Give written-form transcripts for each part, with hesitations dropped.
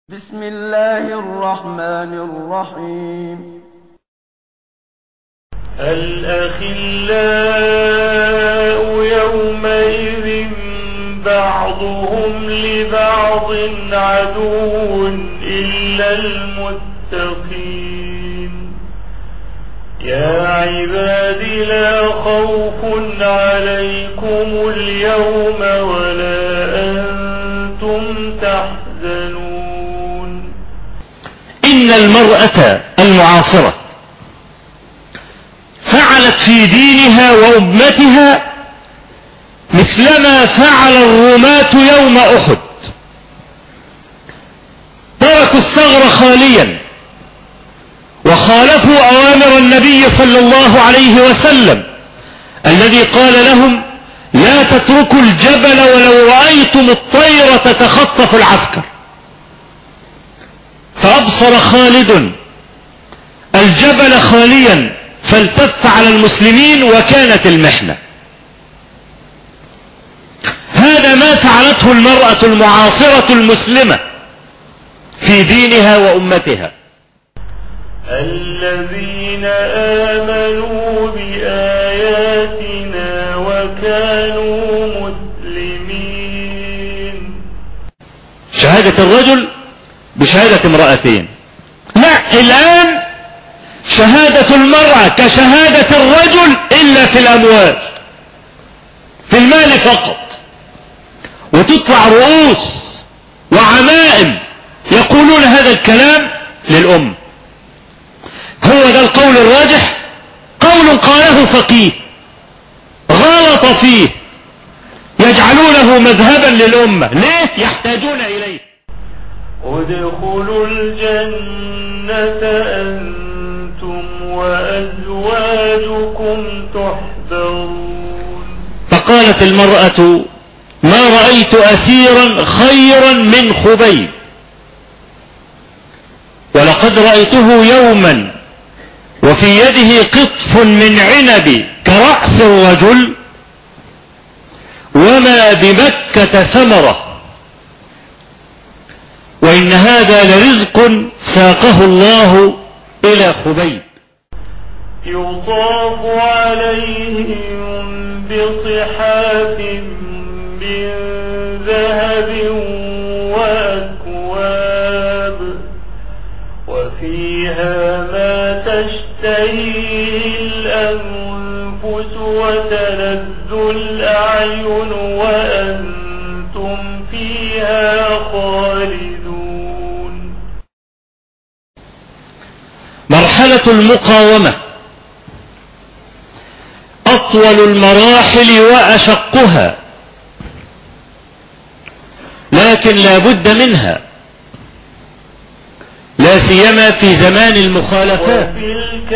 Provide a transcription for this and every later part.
بسم الله الرحمن الرحيم. الأخلاء يومئذ بعضهم لبعض عدو إلا المتقين. يا عباد لا خوف عليكم اليوم ولا أنتم تحزنون. إن المرأة المعاصرة فعلت في دينها وأمتها مثلما فعل الرماة يوم أحد، تركوا الثغر خاليا وخالفوا أوامر النبي صلى الله عليه وسلم الذي قال لهم: لا تتركوا الجبل ولو رأيتم الطير تتخطف العسكر. فأبصر خالد الجبل خاليا فالتف على المسلمين وكانت المحنة. هذا ما فعلته المرأة المعاصرة المسلمة في دينها وأمتها. الذين آمنوا بآياتنا وكانوا مسلمين. شهادة الرجل بشهادة امرأتين. لا، الآن شهادة المرأة كشهادة الرجل إلا في الأموال، في المال فقط، وتطلع رؤوس وعمائم يقولون هذا الكلام للأم. هو ده القول الراجح، قول قاله فقيه غلط فيه، يجعلونه مذهبا للأمة. ليه؟ يحتاجون إليه. ادخلوا الجنة أنتم وأزواجكم تحبرون. فقالت المرأة: ما رأيت أسيرا خيرا من خبيب، ولقد رأيته يوما وفي يده قطف من عنب كرأس الرجل، وما بمكة ثمرة، وإن هذا لرزق ساقه الله إلى خبيب. يطاف عليهم بصحاف من ذهب وأكواب وفيها ما تشتهيه الأنفس وتلذ الأعين وأنتم فيها خالدون. مرحلة المقاومة أطول المراحل وأشقها، لكن لا بد منها، لا سيما في زمان المخالفات. وتلك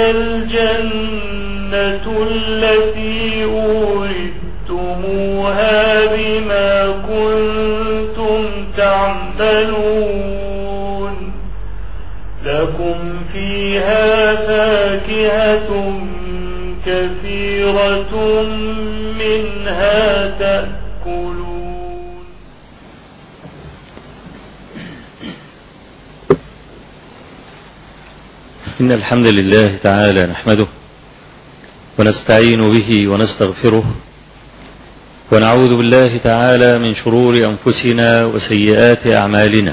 الجنة التي أورثتموها بما كنتم تعملون. لكم فيها فاكهة كثيرة منها تأكلون. إن الحمد لله تعالى نحمده ونستعين به ونستغفره، ونعوذ بالله تعالى من شرور أنفسنا وسيئات أعمالنا.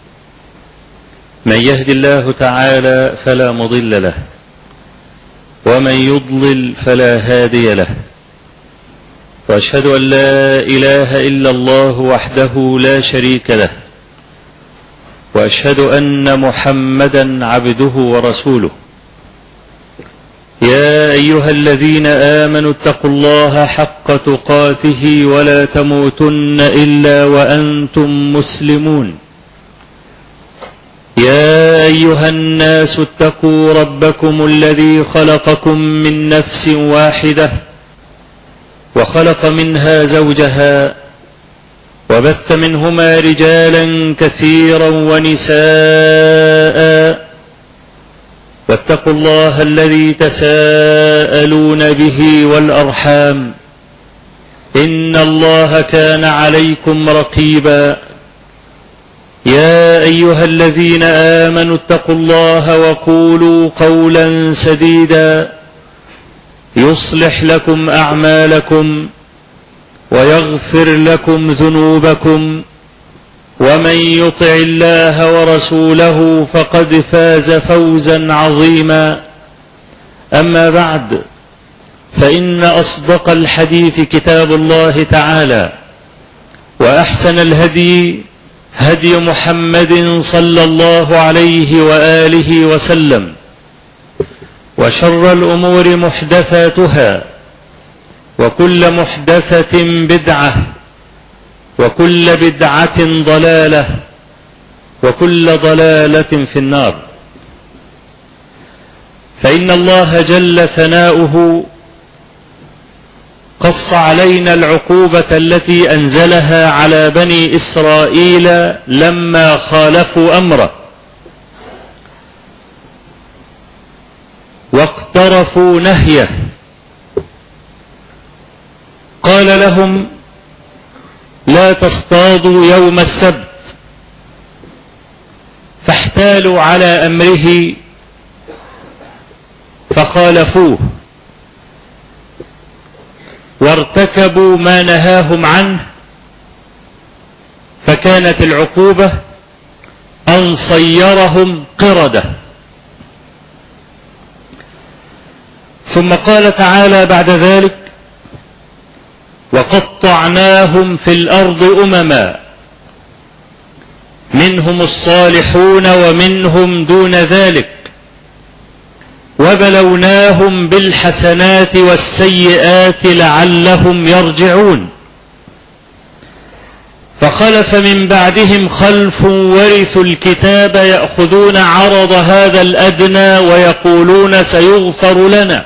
من يهد الله تعالى فلا مضل له، ومن يضلل فلا هادي له، وأشهد أن لا إله إلا الله وحده لا شريك له، وأشهد أن محمدا عبده ورسوله. يا أيها الذين آمنوا اتقوا الله حق تقاته ولا تموتن إلا وأنتم مسلمون. يا أيها الناس اتقوا ربكم الذي خلقكم من نفس واحدة وخلق منها زوجها وبث منهما رجالا كثيرا ونساء، واتقوا الله الذي تساءلون به والأرحام، إن الله كان عليكم رقيبا. يا أيها الذين آمنوا اتقوا الله وقولوا قولا سديدا يصلح لكم أعمالكم ويغفر لكم ذنوبكم ومن يطع الله ورسوله فقد فاز فوزا عظيما. أما بعد، فإن أصدق الحديث كتاب الله تعالى، وأحسن الهدي هدي محمد صلى الله عليه وآله وسلم، وشر الأمور محدثاتها، وكل محدثة بدعة، وكل بدعة ضلالة، وكل ضلالة في النار. فإن الله جل ثناؤه قص علينا العقوبة التي أنزلها على بني إسرائيل لما خالفوا أمره واقترفوا نهيه. قال لهم: لا تصطادوا يوم السبت، فاحتالوا على أمره فخالفوه وارتكبوا ما نهاهم عنه، فكانت العقوبة أن صيرهم قردة. ثم قال تعالى بعد ذلك: وقطعناهم في الأرض أمما منهم الصالحون ومنهم دون ذلك وبلوناهم بالحسنات والسيئات لعلهم يرجعون. فخلف من بعدهم خلف ورثوا الكتاب يأخذون عرض هذا الأدنى ويقولون سيغفر لنا،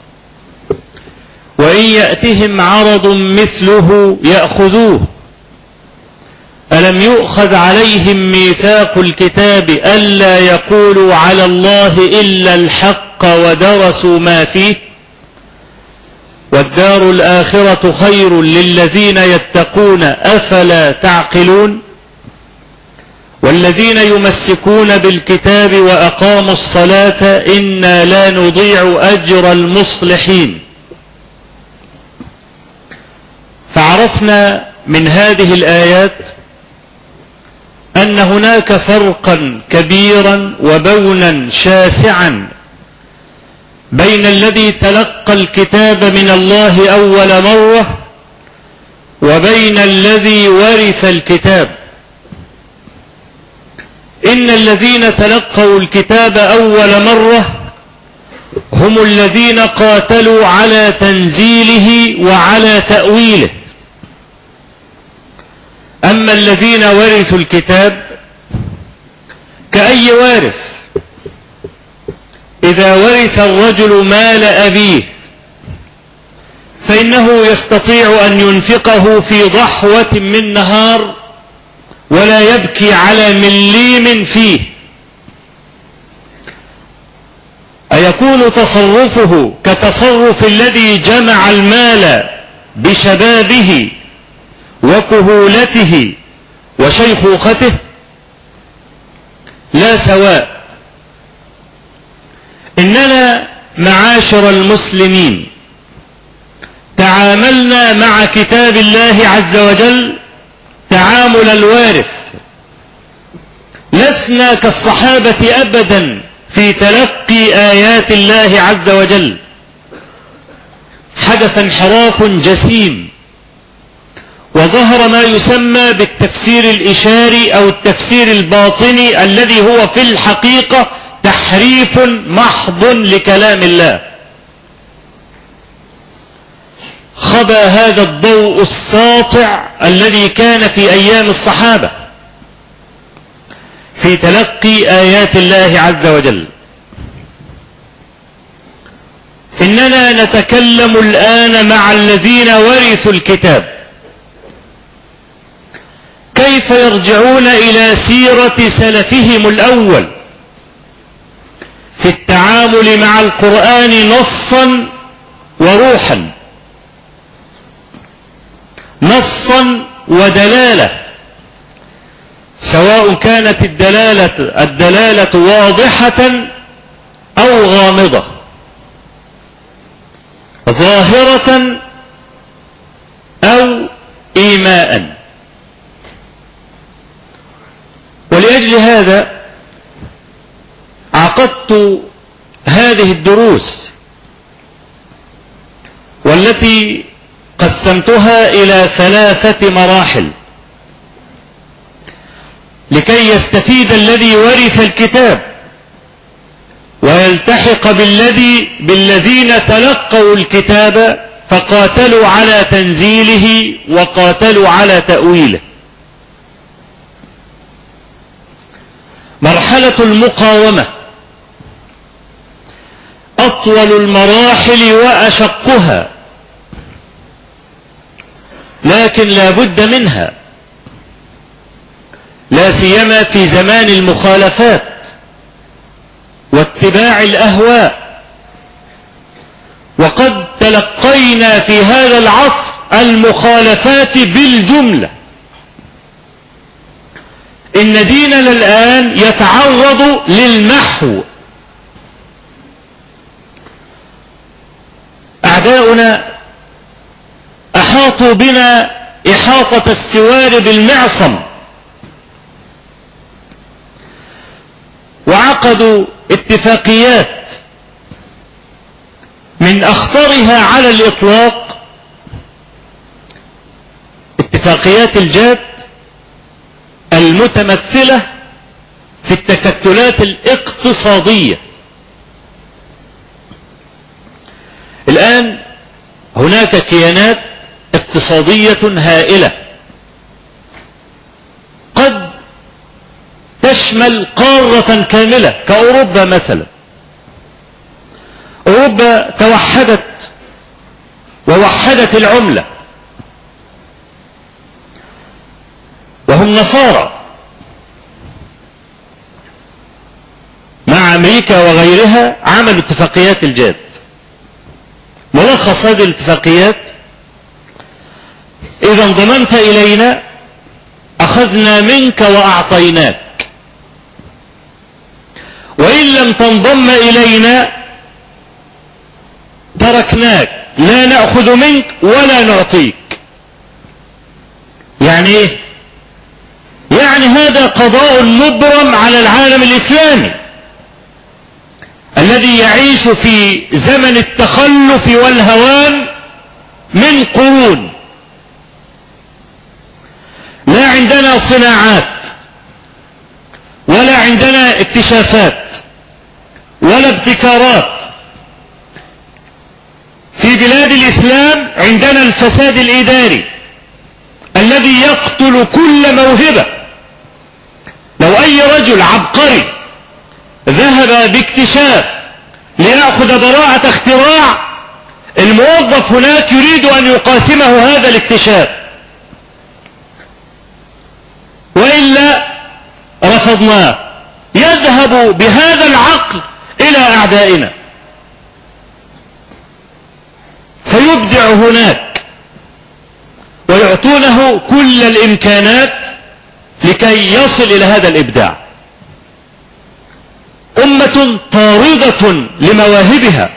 وإن يأتهم عرض مثله يأخذوه. ألم يؤخذ عليهم ميثاق الكتاب ألا يقولوا على الله إلا الحق ودرسوا ما فيه، والدار الآخرة خير للذين يتقون أفلا تعقلون. والذين يمسكون بالكتاب وأقاموا الصلاة إنا لا نضيع أجر المصلحين. فعرفنا من هذه الآيات أن هناك فرقا كبيرا وبونا شاسعا بين الذي تلقى الكتاب من الله أول مرة وبين الذي ورث الكتاب. إن الذين تلقوا الكتاب أول مرة هم الذين قاتلوا على تنزيله وعلى تأويله. أما الذين ورثوا الكتاب كأي وارث، إذا ورث الرجل مال أبيه فإنه يستطيع أن ينفقه في ضحوة من نهار ولا يبكي على مليم فيه. أيكون تصرفه كتصرف الذي جمع المال بشبابه وكهولته وشيخوخته؟ لا سواء. إننا معاشر المسلمين تعاملنا مع كتاب الله عز وجل تعامل الوارث، لسنا كالصحابة أبدا في تلقي آيات الله عز وجل. حدث انحراف جسيم وظهر ما يسمى بالتفسير الإشاري أو التفسير الباطني الذي هو في الحقيقة تحريف محض لكلام الله. خبا هذا الضوء الساطع الذي كان في أيام الصحابة في تلقي آيات الله عز وجل. إننا نتكلم الآن مع الذين ورثوا الكتاب، كيف يرجعون إلى سيرة سلفهم الأول في التعامل مع القرآن نصا وروحا، نصا ودلالة، سواء سواء كانت الدلالة واضحة أو غامضة، ظاهرة أو إيماء. ولأجل هذا عقدت هذه الدروس، والتي قسمتها إلى 3 مراحل، لكي يستفيد الذي ورث الكتاب ويلتحق بالذين تلقوا الكتاب فقاتلوا على تنزيله وقاتلوا على تأويله. مرحلة المقاومة أطول المراحل وأشقها، لكن لا بد منها، لا سيما في زمان المخالفات واتباع الأهواء. وقد تلقينا في هذا العصر المخالفات بالجملة. إن ديننا الآن يتعرض للمحو. أعداؤنا أحاطوا بنا إحاطة السوار بالمعصم، وعقدوا اتفاقيات من أخطرها على الإطلاق اتفاقيات الجاد المتمثلة في التكتلات الاقتصادية. الآن هناك كيانات اقتصادية هائلة قد تشمل قارة كاملة كأوروبا مثلا. أوروبا توحدت ووحدت العملة، وهم نصارى، مع أمريكا وغيرها عملوا اتفاقيات الجاد. ملخص هذه الاتفاقيات: إذا انضممت إلينا أخذنا منك وأعطيناك، وإن لم تنضم إلينا تركناك، لا نأخذ منك ولا نعطيك. يعني إيه؟ يعني هذا قضاء مبرم على العالم الإسلامي الذي يعيش في زمن التخلف والهوان من قرون. لا عندنا صناعات، ولا عندنا اكتشافات، ولا ابتكارات. في بلاد الإسلام عندنا الفساد الإداري الذي يقتل كل موهبة. لو أي رجل عبقري ذهب باكتشاف ليأخذ براءة اختراع، الموظف هناك يريد أن يقاسمه هذا الاكتشاف، وإلا رفضناه. يذهب بهذا العقل إلى أعدائنا فيبدع هناك، ويعطونه كل الإمكانات لكي يصل إلى هذا الإبداع. أمة طاردة لمواهبها.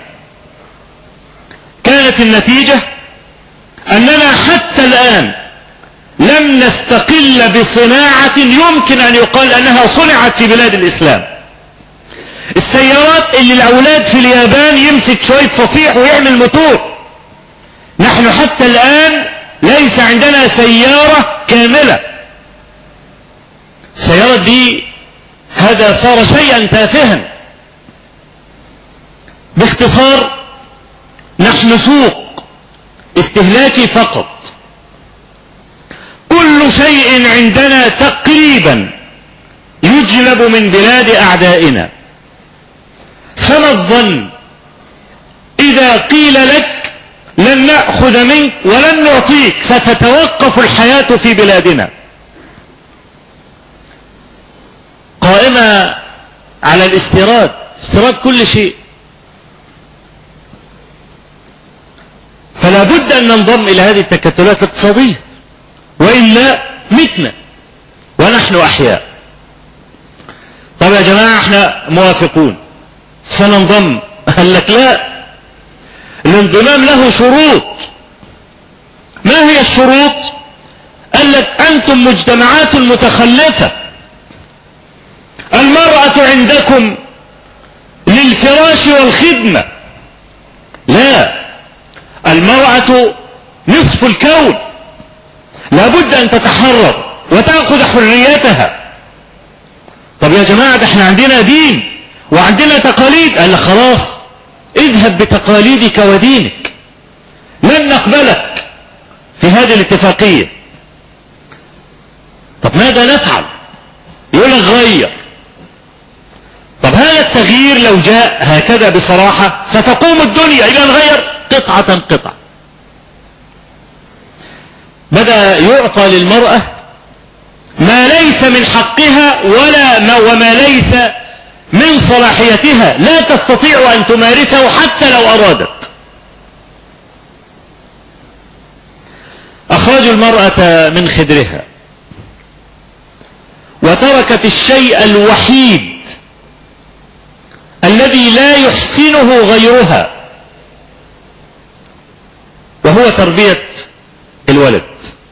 كانت النتيجة أننا حتى الآن لم نستقل بصناعة يمكن أن يقال أنها صنعت في بلاد الإسلام. السيارات اللي الأولاد في اليابان يمسك شوية صفيح ويعمل موتور، نحن حتى الآن ليس عندنا سيارة كاملة. السيارة دي هذا صار شيئا تافها. باختصار نحن سوق استهلاكي فقط. كل شيء عندنا تقريبا يجلب من بلاد أعدائنا. فما الظن إذا قيل لك لن نأخذ منك ولن نعطيك، ستتوقف الحياة في بلادنا قائمة على الاستيراد، استيراد كل شيء. فلا بد أن ننضم إلى هذه التكتلات الاقتصادية، وإلا متنا ونحن أحياء. طب يا جماعة احنا موافقون سننضم. قال لك لا، الانضمام له شروط. ما هي الشروط؟ قال لك أنتم مجتمعات متخلفة، المرأة عندكم للفراش والخدمة، لا، المرأة نصف الكون، لابد أن تتحرر وتأخذ حريتها. طب يا جماعة ده احنا عندنا دين وعندنا تقاليد. قال لك خلاص اذهب بتقاليدك ودينك، لن نقبلك في هذه الاتفاقية. طب ماذا نفعل؟ يقول لك غير. طب هذا التغيير لو جاء هكذا بصراحة ستقوم الدنيا. إذا نغير قطعة قطعة. بدأ يعطى للمرأة ما ليس من حقها وما ليس من صلاحيتها، لا تستطيع أن تمارسه حتى لو أرادت. أخرجوا المرأة من خدرها وتركت الشيء الوحيد الذي لا يحسنه غيرها، وهو تربية الولد.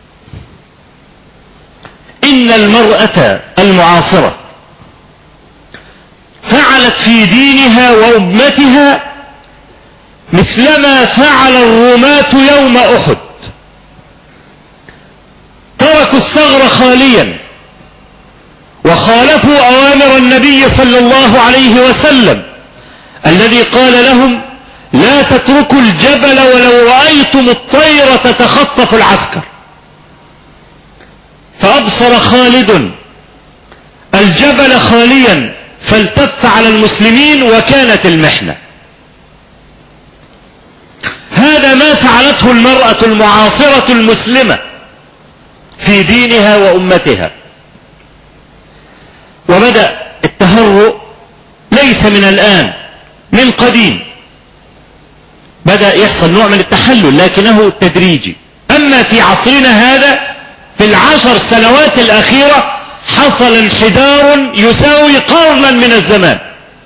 إن المرأة المعاصرة فعلت في دينها وأمتها مثلما فعل الرماة يوم أحد. تركوا الثغر خاليا وخالفوا أوامر النبي صلى الله عليه وسلم الذي قال لهم لا تتركوا الجبل ولو رأيتم الطير تتخطف العسكر. فأبصر خالد الجبل خاليا فالتف على المسلمين وكانت المحنة. هذا ما فعلته المرأة المعاصرة المسلمة في دينها وأمتها. وبدأ التهرؤ ليس من الآن، من قديم بدأ يحصل نوع من التحلل لكنه تدريجي. أما في عصرنا هذا في 10 سنوات الأخيرة حصل انحدار يساوي قرنا من الزمان.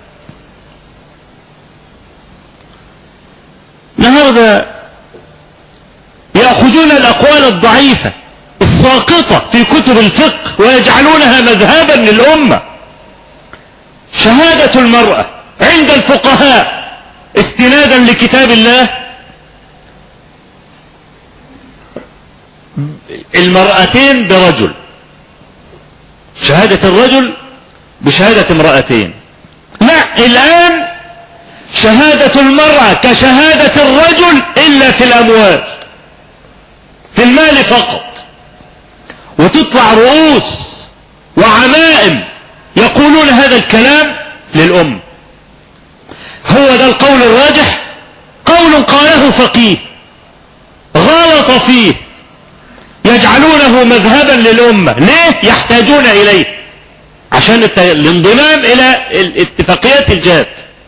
النهارده يأخذون الأقوال الضعيفة الساقطة في كتب الفقه ويجعلونها مذهبا للأمة. شهادة المرأة عند الفقهاء استنادا لكتاب الله، المرأتين برجل، شهادة الرجل بشهادة امرأتين. لا، الآن شهادة المرأة كشهادة الرجل إلا في الأموال، في المال فقط. وتطلع رؤوس وعمائم يقولون هذا الكلام للأم. هو ده القول الراجح، قول قاله فقيه غلط فيه، يجعلونه مذهبا للأمة. ليه؟ يحتاجون إليه عشان الانضمام إلى الاتفاقيات الجاد.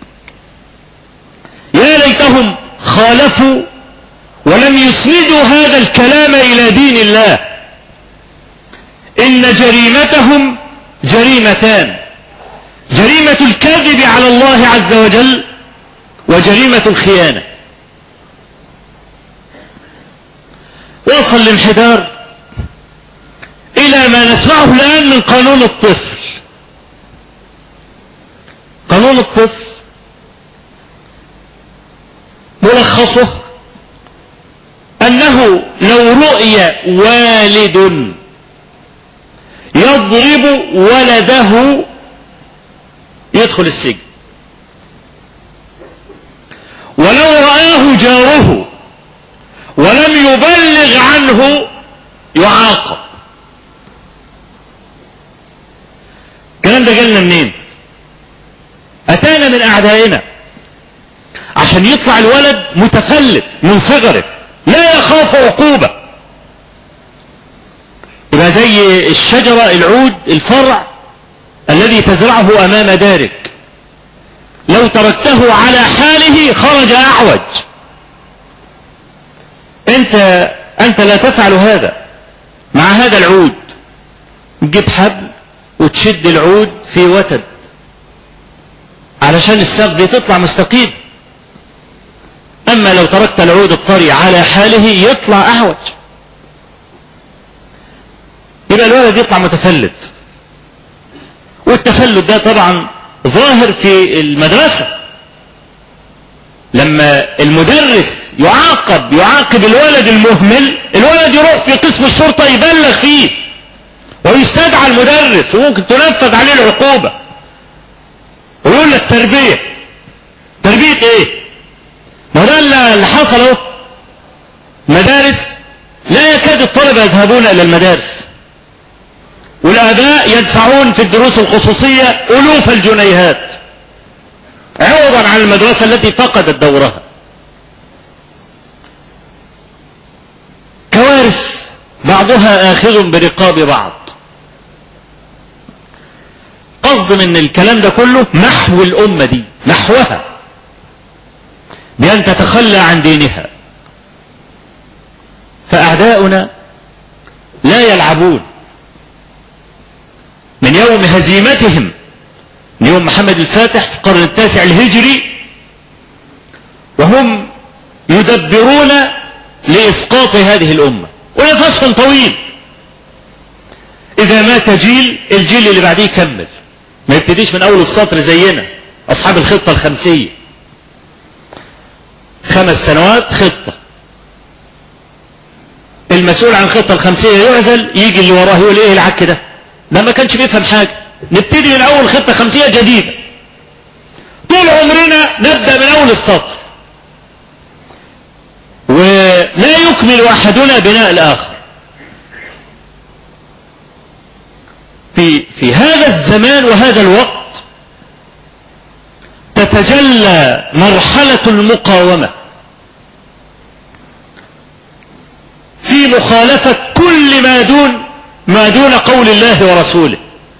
يا ليتهم خالفوا ولم يسندوا هذا الكلام إلى دين الله. إن جريمتهم جريمتان: جريمة الكذب على الله عز وجل وجريمة الخيانة. وصل الانحدار إلى ما نسمعه الآن من قانون الطفل. قانون الطفل ملخصه أنه لو رؤي والد يضرب ولده يدخل السجن، ولو رآه جاره ولم يبلغ عنه يعاقب. الكلام ده جالنا منين؟ أتانا من أعدائنا عشان يطلع الولد متفلت من صغره لا يخاف عقوبة. يبقى زي الشجرة العود الفرع الذي تزرعه أمام دارك، لو تركته على حاله خرج أعوج. أنت لا تفعل هذا مع هذا العود. تجيب حبل وتشد العود في وتد علشان الساق دي تطلع مستقيم. اما لو تركت العود الطري على حاله يطلع اعوج، يبقى الولد يطلع متفلت. والتفلت ده طبعا ظاهر في المدرسة، لما المدرس يعاقب الولد المهمل، الولد يروح في قسم الشرطة يبلغ فيه ويستدعى المدرس وممكن تنفذ عليه العقوبة، ويقول لك تربية ايه؟ ما ده اللي حصل اهو. مدارس لا يكاد الطلبة يذهبون الى المدارس، والآباء يدفعون في الدروس الخصوصية ألوف الجنيهات عوضا عن المدرسة التي فقدت دورها. كوارث بعضها آخذ برقاب بعض. قصد من الكلام ده كله محو الأمة دي، محوها بأن تتخلى عن دينها. فأعداؤنا لا يلعبون من يوم هزيمتهم، من يوم محمد الفاتح في القرن التاسع الهجري، وهم يدبرون لإسقاط هذه الأمة، ونفسهم طويل. إذا مات جيل، الجيل اللي بعديه يكمل، ما يبتديش من أول السطر زينا أصحاب الخطة الخمسية، 5 سنوات خطة، المسؤول عن الخطة الخمسية يعزل، يجي اللي وراه يقول ايه العك ده ما كانش بيفهم حاجة، نبتدي من أول خطة خمسية جديدة، طول عمرنا نبدأ من أول السطر، ولا يكمل أحدنا بناء الآخر. في هذا الزمان وهذا الوقت تتجلى مرحلة المقاومة في مخالفة كل ما دون قول الله ورسوله.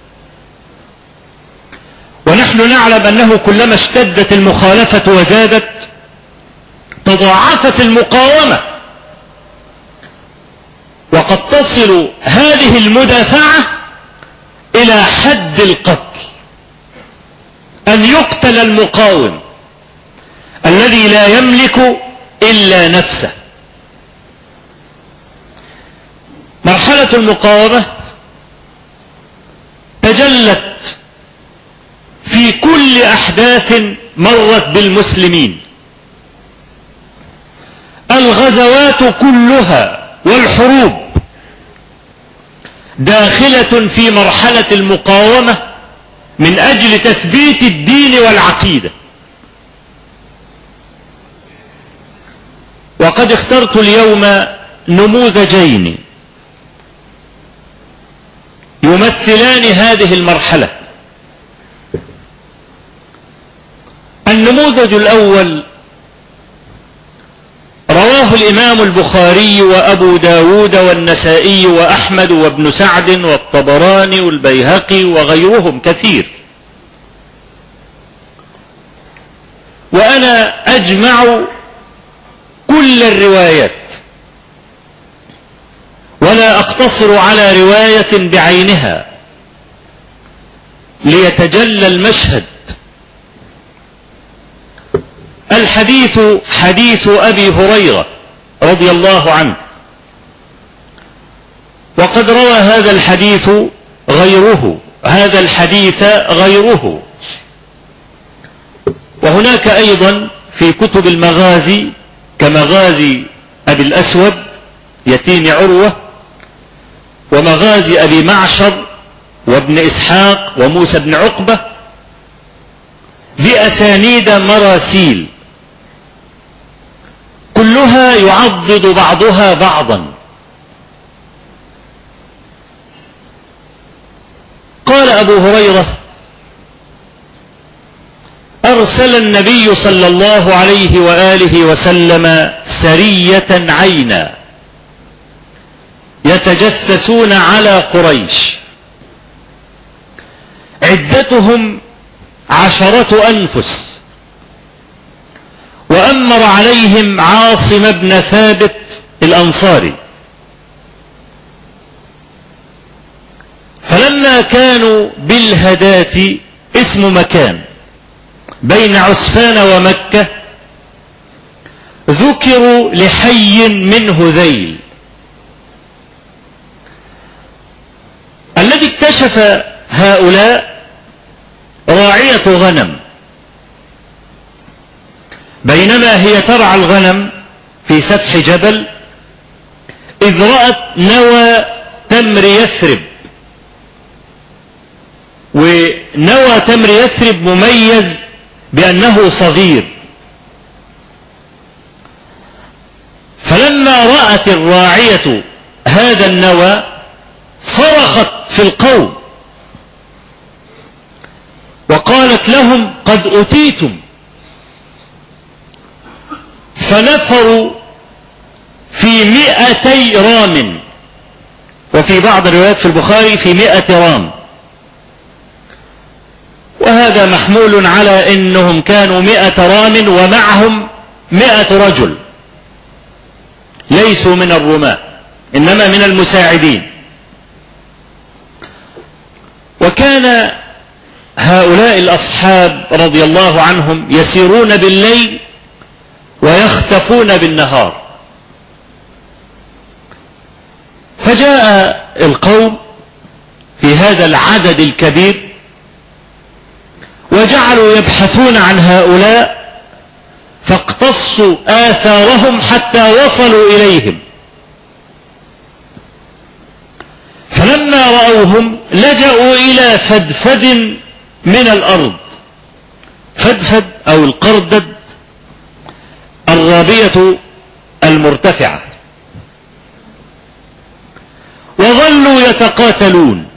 ونحن نعلم أنه كلما اشتدت المخالفة وزادت تضاعفت المقاومة، وقد تصل هذه المدافعة إلى حد القتل، أن يقتل المقاوم الذي لا يملك إلا نفسه. مرحلة المقاومة تجلت في كل أحداث مرت بالمسلمين، الغزوات كلها والحروب داخلة في مرحلة المقاومة من أجل تثبيت الدين والعقيدة. وقد اخترت اليوم نموذجين يمثلان هذه المرحلة. النموذج الأول رواه الإمام البخاري وأبو داود والنسائي وأحمد وابن سعد والطبراني والبيهقي وغيرهم كثير، وأنا أجمع كل الروايات ولا أقتصر على رواية بعينها ليتجلى المشهد. الحديث حديث أبي هريرة رضي الله عنه، وقد روى هذا الحديث غيره، وهناك أيضا في كتب المغازي كمغازي أبي الأسود يتيم عروة، ومغازي أبي معشر وابن إسحاق وموسى بن عقبة بأسانيد مراسيل، كلها يعضد بعضها بعضا. قال أبو هريرة: أرسل النبي صلى الله عليه وآله وسلم سرية عينا يتجسسون على قريش، عدتهم 10 أنفس، وأمر عليهم عاصم بن ثابت الأنصاري. فلما كانوا بالهداة، اسم مكان، بين عسفان ومكة ذكروا لحي من هذيل. الذي اكتشف هؤلاء راعية غنم، بينما هي ترعى الغنم في سفح جبل إذ رأت نوى تمر يثرب، ونوى تمر يثرب مميز بأنه صغير. فلما رأت الراعية هذا النوى صرخت في القوم وقالت لهم قد أتيتم، فنفروا في 200 رام، وفي بعض الروايات في البخاري في 100 رام، وهذا محمول على انهم كانوا 100 رام ومعهم 100 رجل، ليسوا من الرماة انما من المساعدين. وكان هؤلاء الاصحاب رضي الله عنهم يسيرون بالليل ويختفون بالنهار. فجاء القوم في هذا العدد الكبير وجعلوا يبحثون عن هؤلاء، فاقتصوا آثارهم حتى وصلوا إليهم. فلما رأوهم لجأوا إلى فدفد من الأرض، فدفد أو القردد الرابية المرتفعة، وظلوا يتقاتلون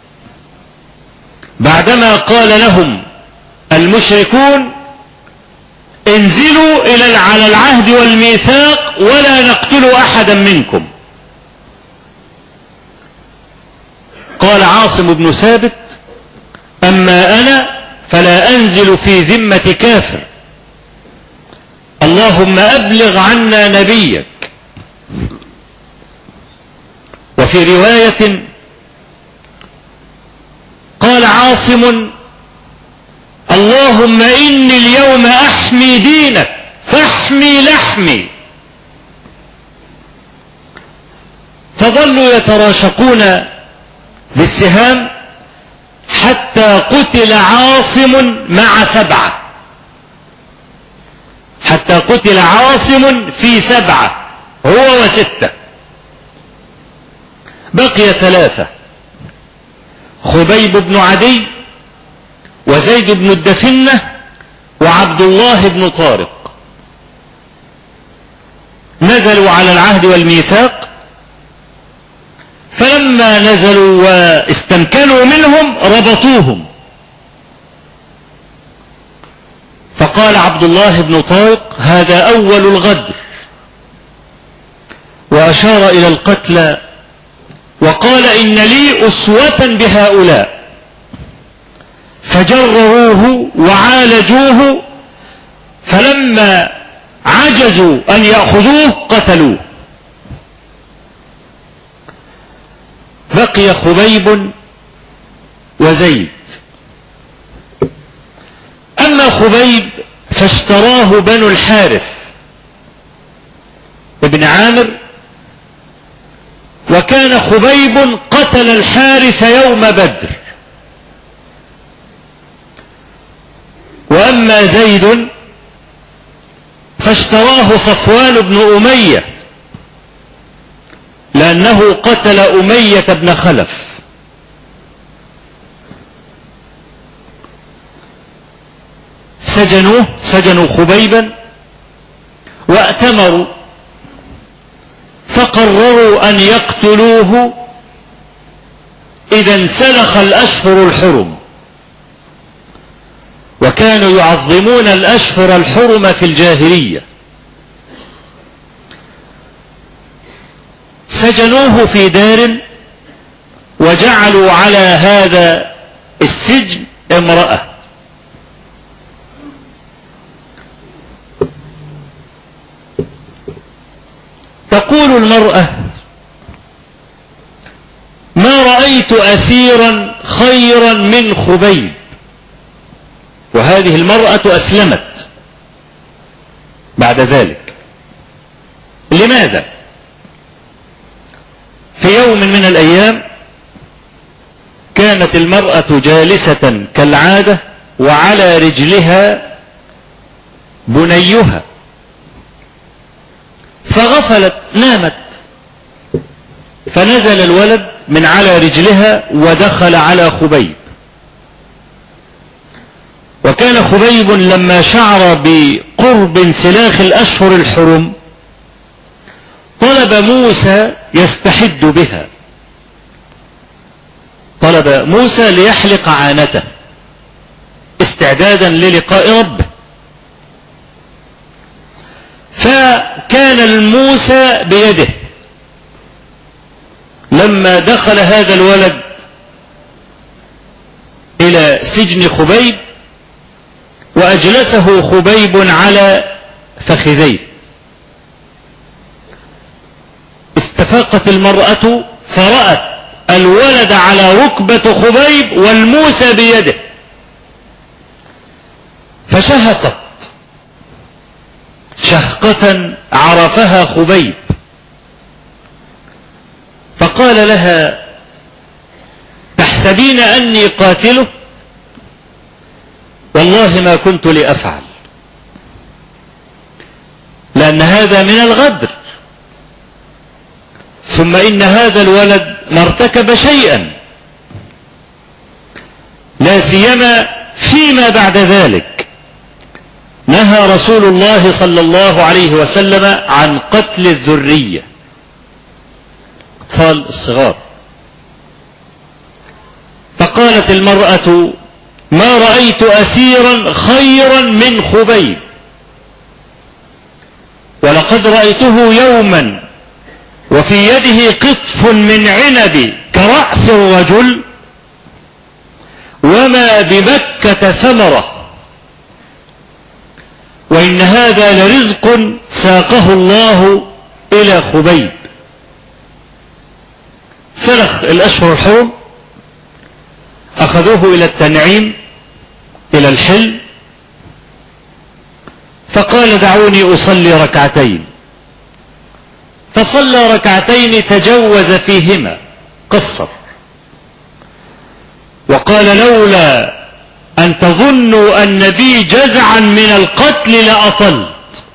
بعدما قال لهم المشركون انزلوا على العهد والميثاق ولا نقتل أحدا منكم. قال عاصم بن ثابت أما أنا فلا أنزل في ذمة كافر، اللهم أبلغ عنا نبيك. وفي رواية قال عاصم اللهم إني اليوم أحمي دينك فاحمي لحمي. فظلوا يتراشقون بالسهام حتى قتل عاصم مع 7، حتى قتل عاصم في 7 هو و6، بقي 3: خبيب بن عدي وزيد بن الدفنة وعبد الله بن طارق. نزلوا على العهد والميثاق، فلما نزلوا واستمكنوا منهم ربطوهم. فقال عبد الله بن طارق هذا أول الغدر، وأشار إلى القتلى وقال إن لي أسوة بهؤلاء. فجرروه وعالجوه، فلما عجزوا أن يأخذوه قتلوه. بقي خبيب وزيد. أما خبيب فاشتراه بنو الحارث ابن عامر، وكان خبيب قتل الحارث يوم بدر. وأما زيد فاشتراه صفوان بن أمية لأنه قتل أمية بن خلف. سجنوا خبيبا وأتمروا، فقرروا أن يقتلوه إذا انسلخ الأشهر الحرم، وكانوا يعظمون الأشهر الحرم في الجاهلية. سجنوه في دار وجعلوا على هذا السجن امرأة. تقول المرأة ما رأيت أسيرا خيرا من خبيب، وهذه المرأة أسلمت بعد ذلك. لماذا؟ في يوم من الأيام كانت المرأة جالسة كالعادة وعلى رجلها بنيها، فغفلت نامت، فنزل الولد من على رجلها ودخل على خبيب. وكان خبيب لما شعر بقرب انسلاخ الأشهر الحرم طلب موسى يستحد بها، طلب موسى ليحلق عانته استعدادا للقاء ربه. فكان الموسى بيده. لما دخل هذا الولد إلى سجن خبيب وأجلسه خبيب على فخذيه، استفاقت المرأة فرأت الولد على ركبة خبيب والموسى بيده، فشهقت شهقة عرفها خبيب، فقال لها: تحسبين أني قاتله؟ والله ما كنت لأفعل، لأن هذا من الغدر، ثم إن هذا الولد ما ارتكب شيئا، لا سيما فيما بعد ذلك نهى رسول الله صلى الله عليه وسلم عن قتل الذرية، الأطفال الصغار. فقالت المرأة: ما رأيت أسيرا خيرا من خبيب، ولقد رأيته يوما وفي يده قطف من عنب كرأس الرجل، وما بمكة ثمرة، وإن هذا لرزق ساقه الله إلى خبيب. سلخ الأشهر الحرم، أخذوه إلى التنعيم إلى الحل، فقال: دعوني أصلي ركعتين. فصلى ركعتين تجوز فيهما، قصر، وقال: لولا أن تظنوا أن بي جزعا من القتل لأطلت.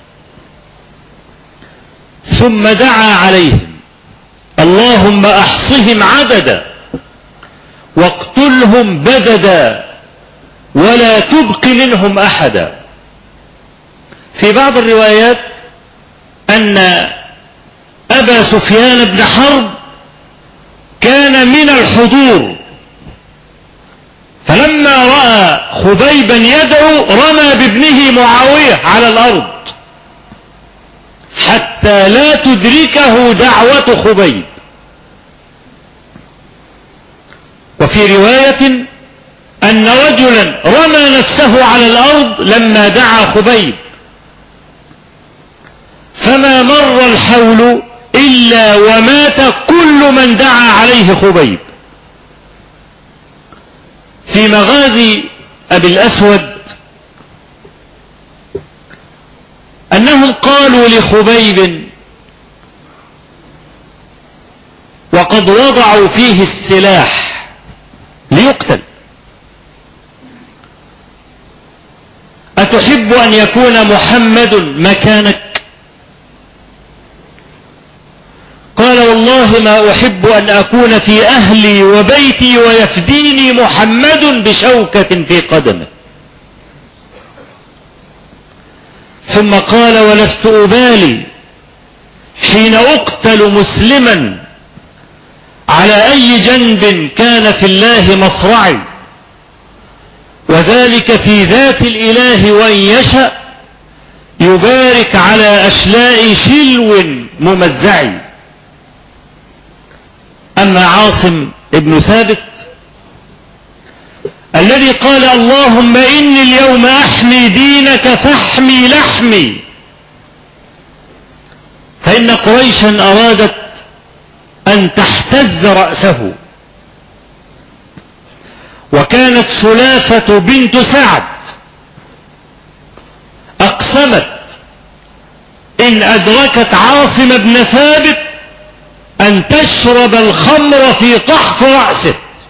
ثم دعا عليهم: اللهم أحصهم عددا واقتلهم بددا ولا تبق منهم أحدا. في بعض الروايات أن أبا سفيان بن حرب كان من الحضور، فلما رأى خبيبا يدعو رمى بابنه معاوية على الأرض حتى لا تدركه دعوة خبيب. وفي رواية أن رجلا رمى نفسه على الأرض لما دعا خبيب، فما مر الحول إلا ومات كل من دعا عليه خبيب. في مغازي أبي الأسود أنهم قالوا لخبيب وقد وضعوا فيه السلاح ليقتل: أتحب أن يكون محمد مكانك؟ قال: والله ما أحب أن أكون في أهلي وبيتي ويفديني محمد بشوكة في قدمه. ثم قال: ولست أبالي حين أقتل مسلما على أي جنب كان في الله مصرعي، وذلك في ذات الإله وإن يشأ يبارك على أشلاء شلو ممزعي. أما عاصم ابن ثابت الذي قال: اللهم إني اليوم أحمي دينك فاحمي لحمي، فإن قريشا أرادت أن تحتز رأسه، وكانت سلافة بنت سعد أقسمت إن أدركت عاصم بن ثابت أن تشرب الخمر في قحف رأسه،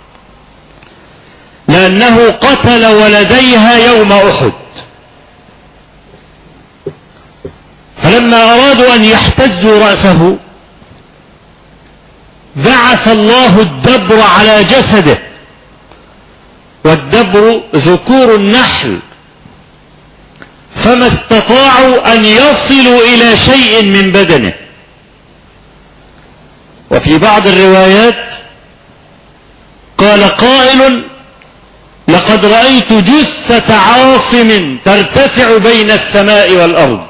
لأنه قتل ولديها يوم أحد. فلما أرادوا أن يحتزوا رأسه بعث الله الدبر على جسده، والدبر ذكور النحل، فما استطاعوا أن يصلوا إلى شيء من بدنه. وفي بعض الروايات قال قائل: لقد رأيت جثة عاصم ترتفع بين السماء والأرض،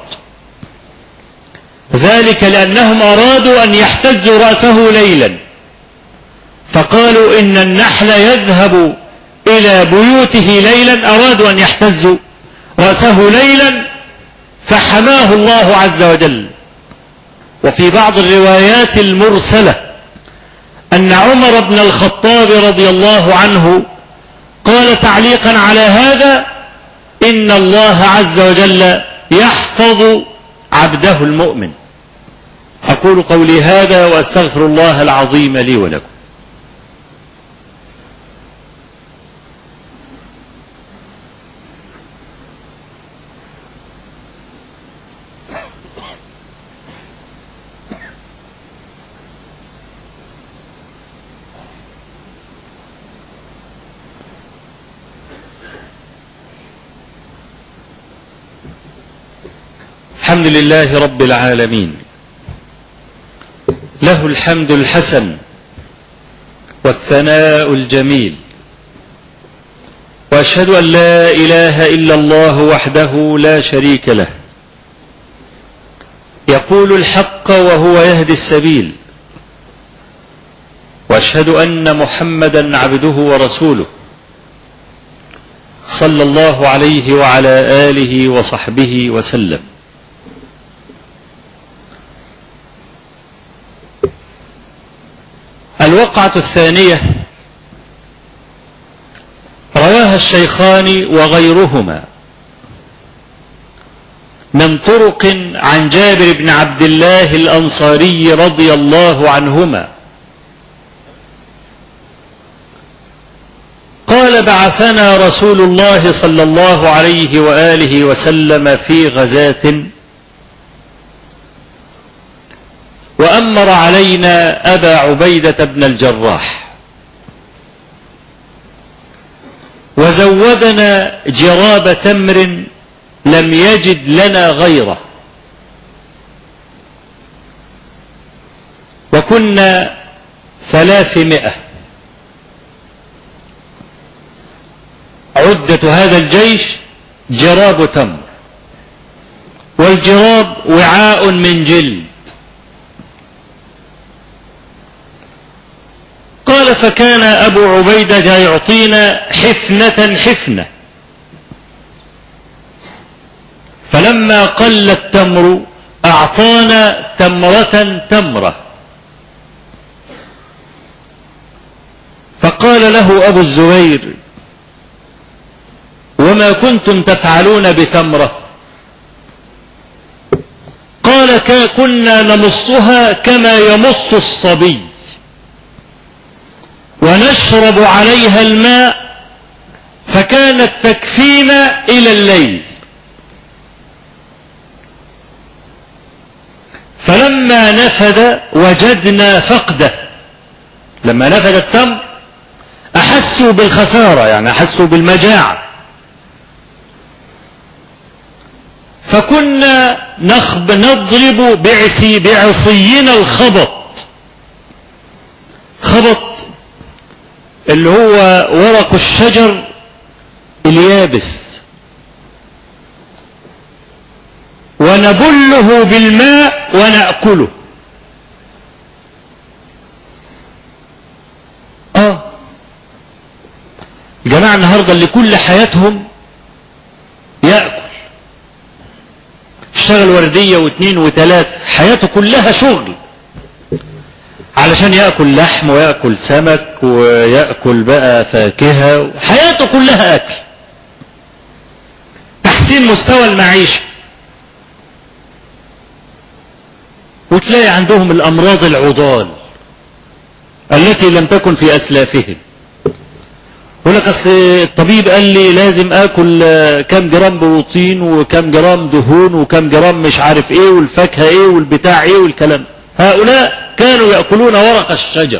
ذلك لأنهم أرادوا أن يحتزوا رأسه ليلا، فقالوا إن النحل يذهب إلى بيوته ليلا، أرادوا أن يحتزوا رأسه ليلا فحماه الله عز وجل. وفي بعض الروايات المرسلة أن عمر بن الخطاب رضي الله عنه قال تعليقا على هذا: إن الله عز وجل يحفظ عبده المؤمن. أقول قولي هذا وأستغفر الله العظيم لي ولكم. الحمد لله رب العالمين، له الحمد الحسن والثناء الجميل، وأشهد أن لا إله إلا الله وحده لا شريك له، يقول الحق وهو يهدي السبيل، وأشهد أن محمدا عبده ورسوله صلى الله عليه وعلى آله وصحبه وسلم. الوقعة الثانية رواها الشيخان وغيرهما من طرق عن جابر بن عبد الله الأنصاري رضي الله عنهما قال: بعثنا رسول الله صلى الله عليه وآله وسلم في غزاة، وأمر علينا أبا عبيدة بن الجراح، وزودنا جراب تمر لم يجد لنا غيره، وكنا 300. عدة هذا الجيش جراب تمر، والجراب وعاء من جلد. قال: فكان أبو عبيدة يعطينا حفنة حفنة، فلما قل التمر أعطانا تمرة تمرة. فقال له أبو الزبير: وما كنتم تفعلون بتمرة؟ قال: كنا نمصها كما يمص الصبي، ونشرب عليها الماء، فكانت تكفينا إلى الليل. فلما نفد وجدنا فقده، لما نفد التمر أحسوا بالخسارة، يعني أحسوا بالمجاعة، فكنا نضرب بعصينا الخبط. خبط اللي هو ورق الشجر اليابس، ونبله بالماء ونأكله. الجماعة النهاردة اللي كل حياتهم يأكل، اشتغل وردية واثنين وثلاثة، حياته كلها شغل علشان يأكل لحم ويأكل سمك ويأكل بقى فاكهة، حياته كلها أكل، تحسين مستوى المعيشة. وتلاقي عندهم الأمراض العضال التي لم تكن في أسلافهم. يقول لك أصل الطبيب قال لي لازم آكل كم جرام بروتين وكم جرام دهون وكم جرام مش عارف إيه والفاكهة إيه والبتاع إيه والكلام. هؤلاء كانوا يأكلون ورق الشجر.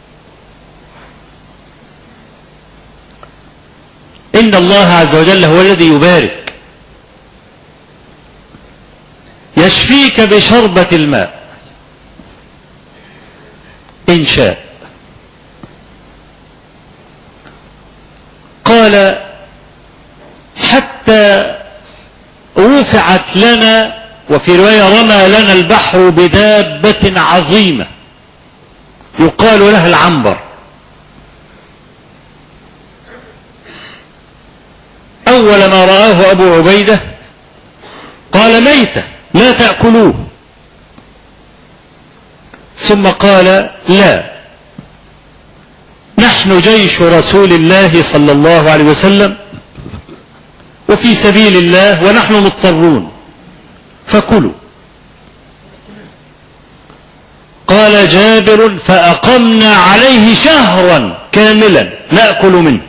إن الله عز وجل هو الذي يبارك، يشفيك بشربة الماء إن شاء. قال حتى رفعت لنا، وفي رواية رمى لنا البحر بدابة عظيمة يقال لها العنبر. أول ما رآه أبو عبيدة قال ميتة لا تأكلوه، ثم قال لا، نحن جيش رسول الله صلى الله عليه وسلم وفي سبيل الله ونحن مضطرون فكلوا. قال جابر فأقمنا عليه شهرا كاملا نأكل منه،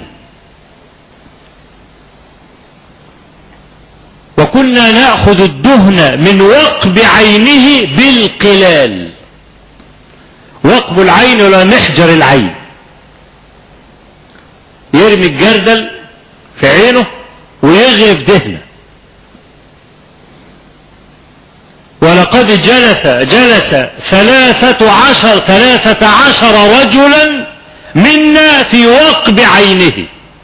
وكنا نأخذ الدهن من وقب عينه بالقلال. وقب العين ولا محجر العين، يرمي الجردل في عينه ويغرف دهنه. ولقد جلس 13 رجلا منا في وقب عينه،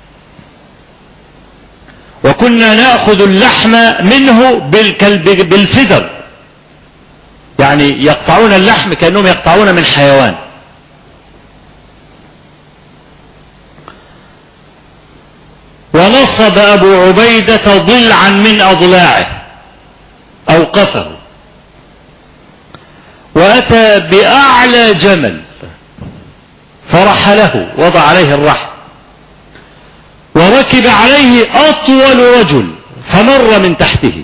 وكنا نأخذ اللحم منه بالفدر، يعني يقطعون اللحم كأنهم يقطعون من حيوان. ونصب أبو عبيدة ضلعا من أضلاعه أوقفه، وأتى بأعلى جمل فرحله، وضع عليه الرحل، وركب عليه أطول رجل فمر من تحته.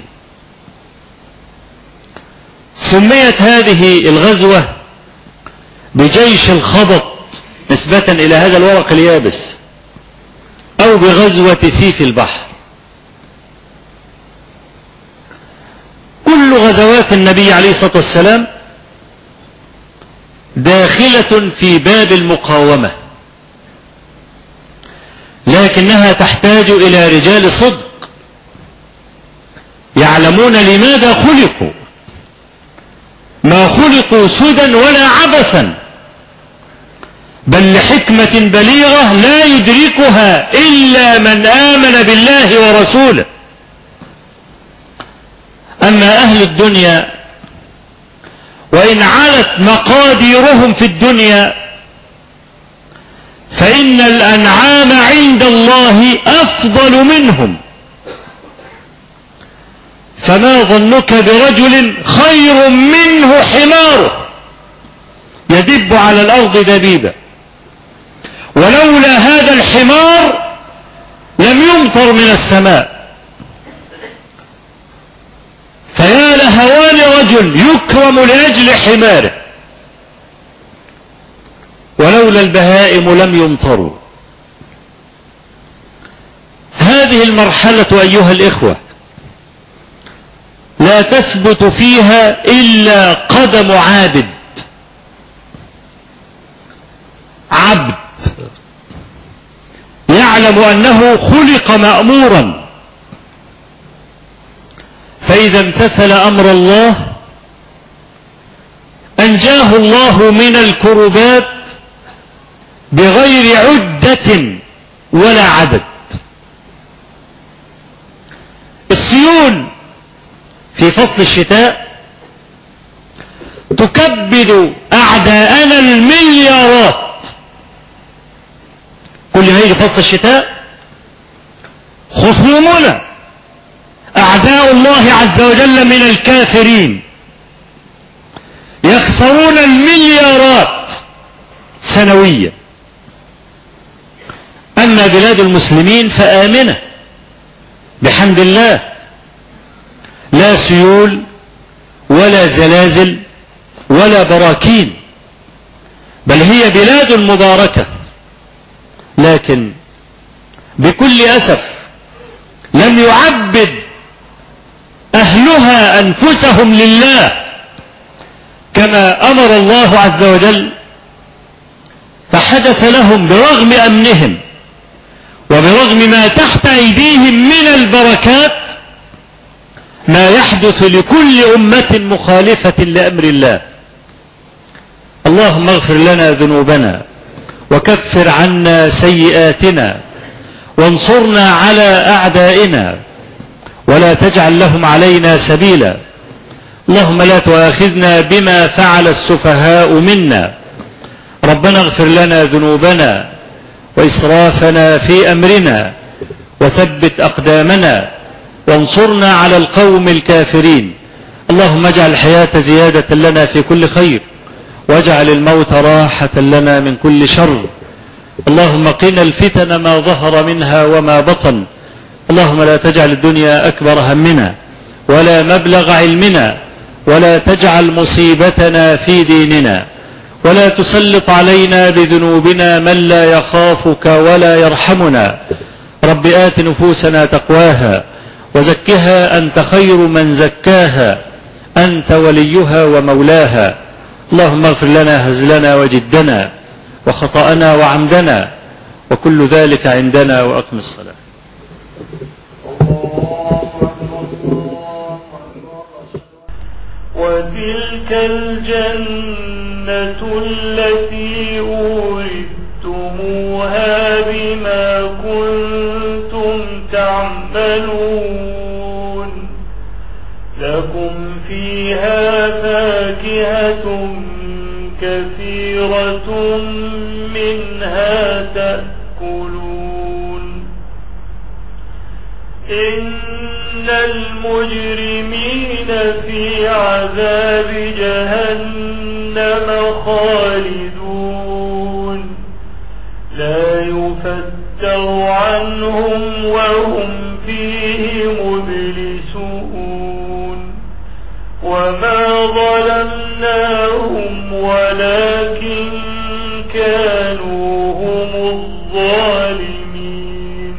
سميت هذه الغزوة بجيش الخبط نسبة إلى هذا الورق اليابس، أو بغزوة سيف البحر. كل غزوات النبي عليه الصلاة والسلام داخلة في باب المقاومة، لكنها تحتاج إلى رجال صدق يعلمون لماذا خلقوا، ما خلقوا سدى ولا عبثا، بل لحكمة بليغة لا يدركها إلا من آمن بالله ورسوله. أما أهل الدنيا وإن علت مقاديرهم في الدنيا فإن الأنعام عند الله أفضل منهم. فما ظنك برجل خير منه حماره يدب على الأرض دبيبا، ولولا هذا الحمار لم يمطر من السماء. فيا لهوان رجل يكرم لأجل حماره، ولولا البهائم لم يمطروا. هذه المرحلة أيها الإخوة لا تثبت فيها إلا قدم عابد، عبد يعلم أنه خلق مأمورا، فإذا امتثل أمر الله أنجاه الله من الكربات بغير عدة ولا عدد. السيول في فصل الشتاء تكبد أعداءنا المليارات. كل ما يجي فصل الشتاء خصومنا أعداء الله عز وجل من الكافرين يخسرون المليارات سنويا. أما بلاد المسلمين فآمنة بحمد الله، لا سيول ولا زلازل ولا براكين، بل هي بلاد مباركة، لكن بكل أسف لم يعبد أهلها أنفسهم لله كما أمر الله عز وجل، فحدث لهم برغم أمنهم وبرغم ما تحت أيديهم من البركات ما يحدث لكل أمة مخالفة لأمر الله. اللهم اغفر لنا ذنوبنا وكفر عنا سيئاتنا وانصرنا على أعدائنا ولا تجعل لهم علينا سبيلا. اللهم لا تؤاخذنا بما فعل السفهاء منا. ربنا اغفر لنا ذنوبنا وإسرافنا في أمرنا وثبت أقدامنا وانصرنا على القوم الكافرين. اللهم اجعل الحياة زيادة لنا في كل خير واجعل الموت راحة لنا من كل شر. اللهم قنا الفتن ما ظهر منها وما بطن. اللهم لا تجعل الدنيا أكبر همنا ولا مبلغ علمنا ولا تجعل مصيبتنا في ديننا ولا تسلط علينا بذنوبنا من لا يخافك ولا يرحمنا. رب آت نفوسنا تقواها وزكها أنت خير من زكاها أنت وليها ومولاها. اللهم اغفر لنا هزلنا وجدنا وخطأنا وعمدنا وكل ذلك عندنا وأقم الصلاة. وتلك الجنة التي أورثتموها بما كنتم تعملون لكم فيها فاكهة كثيرة منها تأكلون إن المجرمين في عذاب جهنم خالدون لا يفتر عنهم وهم فيه مبلسون وما ظلمناهم ولكن كانوا هم الظالمين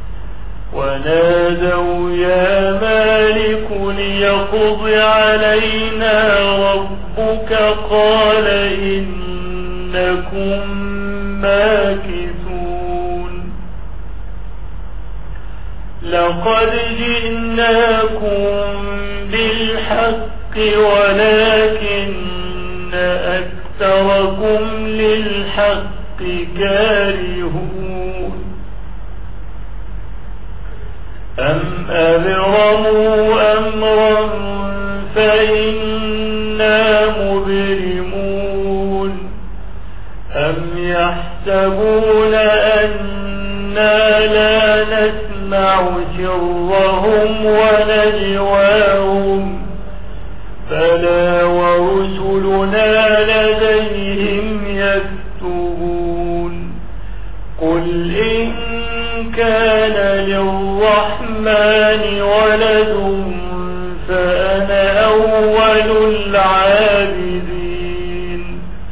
ونادوا يا مالك ليقض علينا ربك قال إنكم ماكثون لقد جئناكم بالحق ولكن أكثركم للحق كارهون أم أبرموا أمرا فإنا مبرمون أم يحسبون أنا لا نسمع سرهم ونجواهم بلى ورسلنا لديهم يكتبون قل إن كان للرحمن ولد فأنا أول العابدين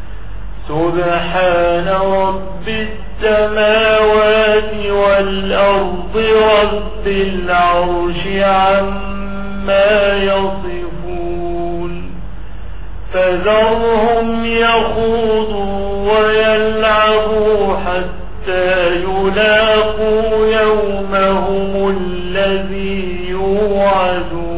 سبحان رب السماوات والأرض رب العرش عما يصفون فذرهم يخوضوا ويلعبوا حتى يلاقوا يومهم الذي يوعدون